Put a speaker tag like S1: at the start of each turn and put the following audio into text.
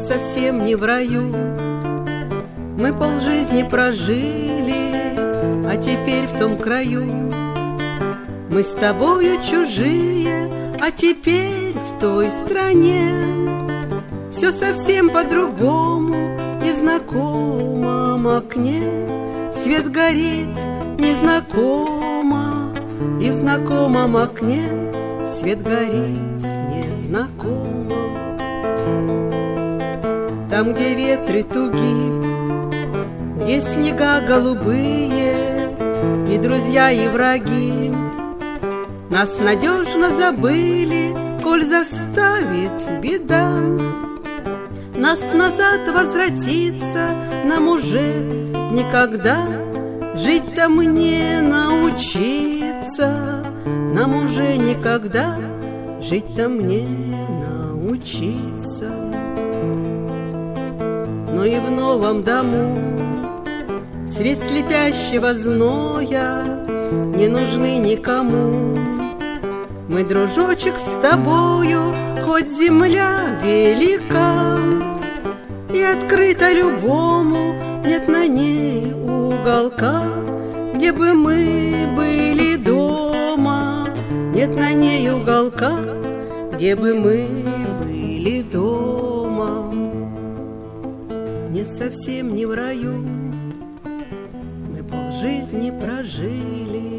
S1: совсем не в раю. Мы полжизни прожили, а теперь в том краю. Мы с тобою чужие, а теперь в той стране. Все совсем по-другому, и в знакомом окне свет горит незнакомо, и в знакомом окне свет горит незнакомо. Там, где ветры туги, где снега голубые, и друзья, и враги нас надежно забыли, коль заставит беда нас назад возвратиться нам уже никогда. Жить-то мне научиться, нам уже никогда жить-то мне научиться. Но и в новом дому средь слепящего зноя не нужны никому. Мы, дружочек, с тобою, хоть земля велика и открыта любому, нет на ней уголка, где бы мы были дома. Нет на ней уголка, где бы мы были дома. Нет, совсем не в раю, мы полжизни прожили,